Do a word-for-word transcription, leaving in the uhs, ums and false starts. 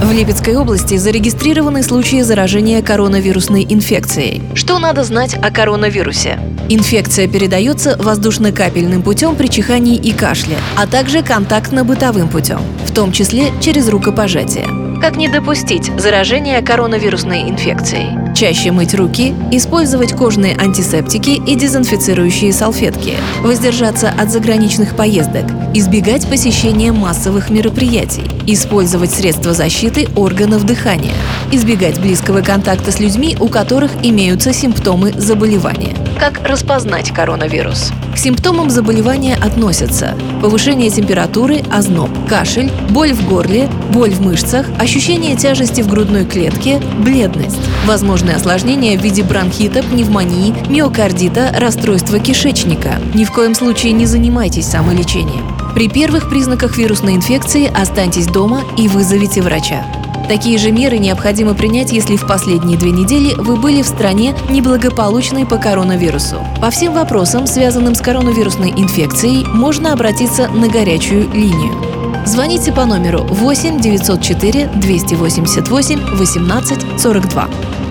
В Липецкой области зарегистрированы случаи заражения коронавирусной инфекцией. Что надо знать о коронавирусе? Инфекция передается воздушно-капельным путем при чихании и кашле, а также контактно-бытовым путем, в том числе через рукопожатие. Как не допустить заражения коронавирусной инфекцией? Чаще мыть руки, использовать кожные антисептики и дезинфицирующие салфетки, воздержаться от заграничных поездок, избегать посещения массовых мероприятий, использовать средства защиты органов дыхания, избегать близкого контакта с людьми, у которых имеются симптомы заболевания. Как распознать коронавирус? К симптомам заболевания относятся повышение температуры, озноб, кашель, боль в горле, боль в мышцах, ощущение тяжести в грудной клетке, бледность, возможные осложнения в виде бронхита, пневмонии, миокардита, расстройства кишечника. Ни в коем случае не занимайтесь самолечением. При первых признаках вирусной инфекции останьтесь дома и вызовите врача. Такие же меры необходимо принять, если в последние две недели вы были в стране неблагополучной по коронавирусу. По всем вопросам, связанным с коронавирусной инфекцией, можно обратиться на горячую линию. Звоните по номеру восемь девятьсот четыре двести восемьдесят восемь восемнадцать сорок два.